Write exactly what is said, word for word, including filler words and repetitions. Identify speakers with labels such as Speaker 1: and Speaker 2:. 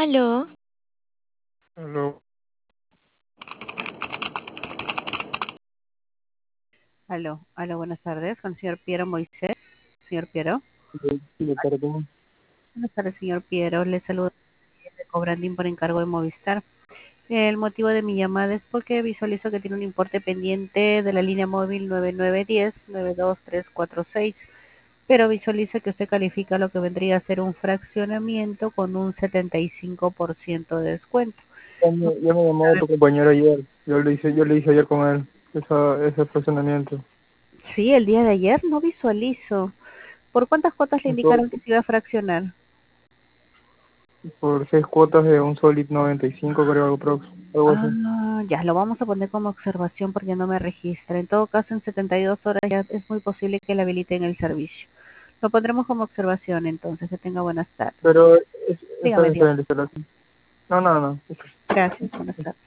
Speaker 1: Aló,
Speaker 2: Aló,
Speaker 3: Aló, aló, buenas tardes, con el señor Piero Moisés. Señor Piero.
Speaker 2: sí, de perdón.
Speaker 3: Buenas tardes, señor Piero. Le saludo de Cobrandín por encargo de Movistar. El motivo de mi llamada es porque visualizo que tiene un importe pendiente de la línea móvil nueve nueve uno cero nueve dos tres cuatro seis, pero visualizo que usted califica lo que vendría a ser un fraccionamiento con un setenta y cinco por ciento de descuento.
Speaker 2: Ya me, ya me llamó otro compañero ayer. Yo le hice, yo le hice ayer con él esa, ese fraccionamiento.
Speaker 3: Sí, el día de ayer no visualizo. ¿Por cuántas cuotas le
Speaker 2: Por,
Speaker 3: indicaron que se iba a fraccionar?
Speaker 2: por seis cuotas de un Solid noventa y cinco, creo, algo, prox- algo así.
Speaker 3: Ah, ya, lo vamos a poner como observación porque no me registra. En todo caso, en setenta y dos horas ya es muy posible que le habiliten el servicio. Lo pondremos como observación entonces. Que tenga buenas tardes.
Speaker 2: Pero es, está
Speaker 3: Dígame,
Speaker 2: bien, está
Speaker 3: Dios.
Speaker 2: bien, está bien. No, no, no.
Speaker 3: Gracias, buenas tardes.